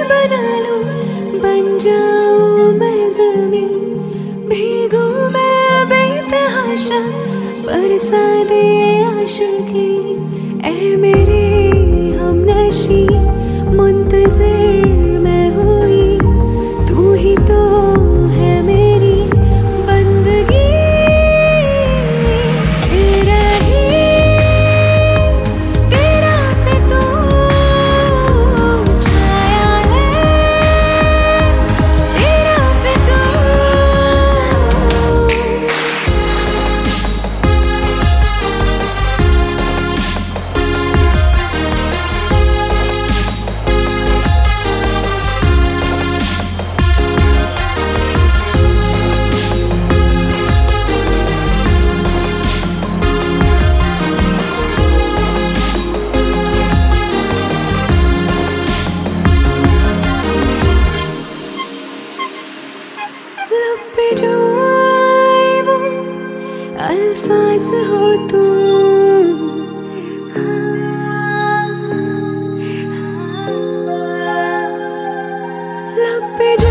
बना लूं, बन जाऊं मैं ज़मीं, भीगूं मैं बेतहाशा, बरसा दे आशिकी। ऐ मेरे हमनशी, मुंतज़िर मैं हुई, तू ही तो है मेरी बंदगी। तेरा ही तेरा फितूर छाया है, तेरा फितूर। लब पे जो आए वो अल्फाज हो तुम, लब पे